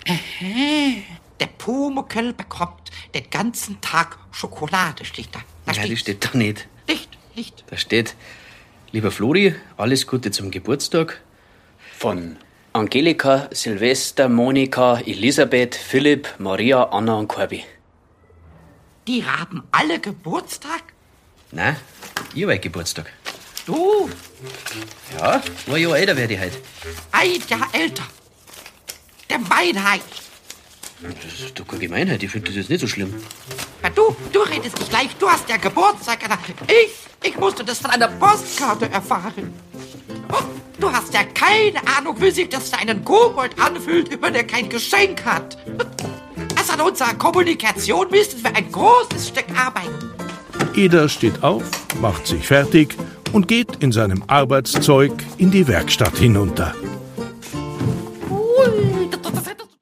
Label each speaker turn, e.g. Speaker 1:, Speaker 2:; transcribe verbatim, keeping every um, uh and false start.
Speaker 1: Aha. Der Pumuckl bekommt den ganzen Tag Schokolade, steht da. da
Speaker 2: Nein, das steht da nicht.
Speaker 1: Nicht, nicht.
Speaker 2: Da steht, lieber Flori, alles Gute zum Geburtstag. Von Angelika, Silvester, Monika, Elisabeth, Philipp, Maria, Anna und Corby.
Speaker 1: Die haben alle Geburtstag?
Speaker 2: Nein, ich habe Geburtstag.
Speaker 1: Du?
Speaker 2: Ja, ein Jahr älter werde ich heute.
Speaker 1: Ein Jahr älter. Der Meinheit.
Speaker 2: Das ist doch keine Gemeinheit, ich finde das jetzt nicht so schlimm.
Speaker 1: Ja, du, du redest nicht gleich, du hast ja Geburtstag. Ich, ich musste das von einer Postkarte erfahren. Oh, du hast ja keine Ahnung, wie sich das für einen Kobold anfühlt, über der kein Geschenk hat. Also an unserer Kommunikation müssen wir ein großes Stück arbeiten.
Speaker 3: Eder steht auf, macht sich fertig und geht in seinem Arbeitszeug in die Werkstatt hinunter.